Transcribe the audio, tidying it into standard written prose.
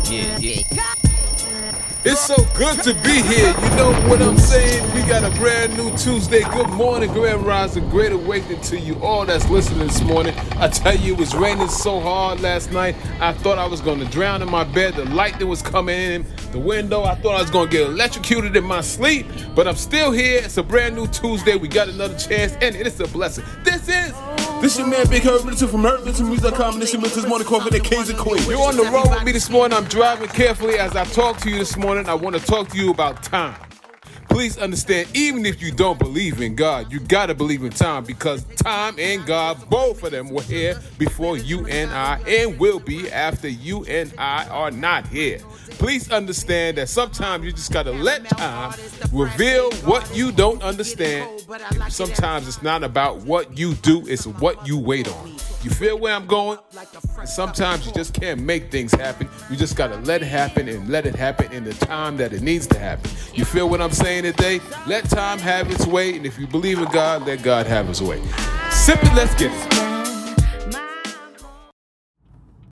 Yeah. It's so good to be here. You know what I'm saying? We got a brand new Tuesday. Good morning, Grand Rising, great awakening to you all that's listening this morning. I tell you, it was raining so hard last night. I thought I was going to drown in my bed. The light that was coming in the window, I thought I was going to get electrocuted in my sleep. But I'm still here. It's a brand new Tuesday. We got another chance, and it's a blessing. This your man, Big Herb Middleton from HerbMiddletonMusic.com, and this your Middleton's Morning Coffee, the Kings and Queens. You're on the road with me this morning. I'm driving carefully as I talk to you this morning. I want to talk to you about time. Please understand, even if you don't believe in God, you got to believe in time, because time and God, both of them were here before you and I, and will be after you and I are not here. Please understand that sometimes you just got to let time reveal what you don't understand. Sometimes it's not about what you do, it's what you wait on. You feel where I'm going? Sometimes you just can't make things happen. You just got to let it happen and let it happen in the time that it needs to happen. You feel what I'm saying today? Let time have its way, and if you believe in God, let God have his way. Sip it, let's get it.